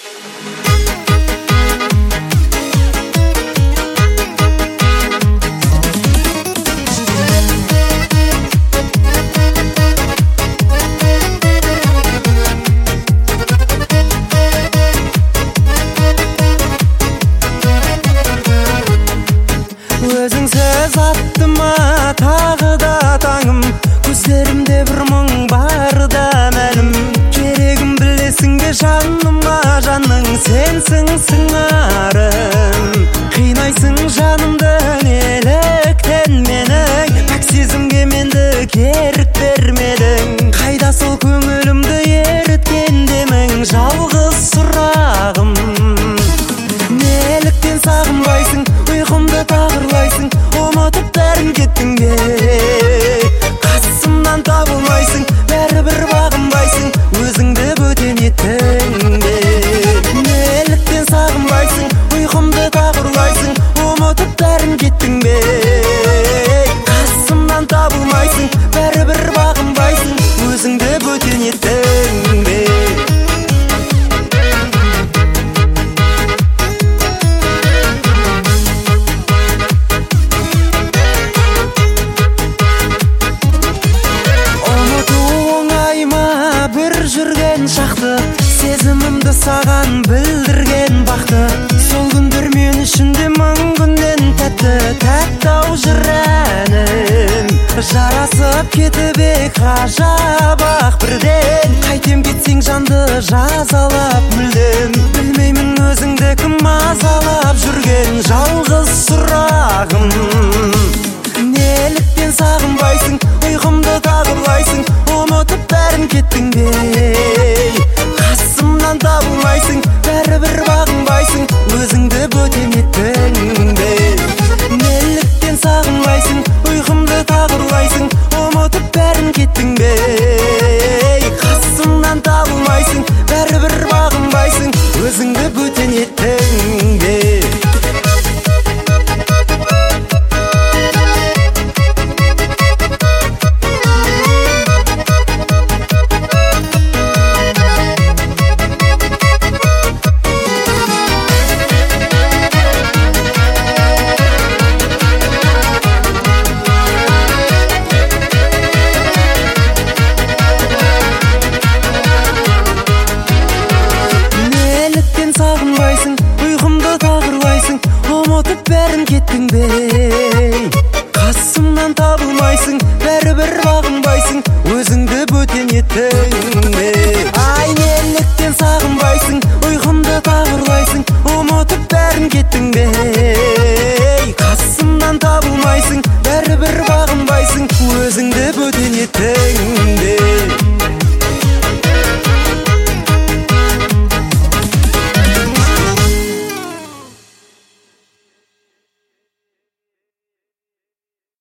Өзіңсіз атты ма тағы да таңым, көздерімде бір мұң бар да мәлім. Керегім білесің бе жаныма, жаның сенсің сыңарым. Қинайсың жанымды неліктен менің, пәк сезімге менді керік бермедің. Қайда сол көңілімді еріткен демің, жалғыз сұрағым. Неліктен сағынбайсың, ұйқымды тағырлайсың, ұмытып бәрін кеттің бе? Қасымнан табылмайсың, бәрібір бағынбайсың, өзіңді бөтен еттің бе? Неліктен сағынбайсың, ұйқымды тағырлайсың, ұмытып бәрін кеттің бе? Қасымнан табылмайсың, бәрібір бағынбайсың, өзіңді бөтен еттің бе? Жүрген шақты, сезімімді саған білдірген бақты. Сол күндер мен ішінде мың күннен тәтті, тәтті-ау жыр әнім. Жарасып кетіп ек ғажап-ақ бірден, қайтем кетсең жанды жазалап мүлдем. Білмеймін өзіңді кім мазалап жүрген, жалғыз сұрағым. Неліктен сағынбайсың, ұйқымды тағырлайсың, ұмытып бәрін кеттің бе? Қасымнан табылмайсың, бәрібір бағынбайсың, өзіңді бөтен еттің бе? Неліктен сағынбайсың, ұйқымды тағырлайсың, ұмытып бәрін кеттің бе? Қасымнан табылмайсың, бәрібір бағынбайсың, өзіңді бөтен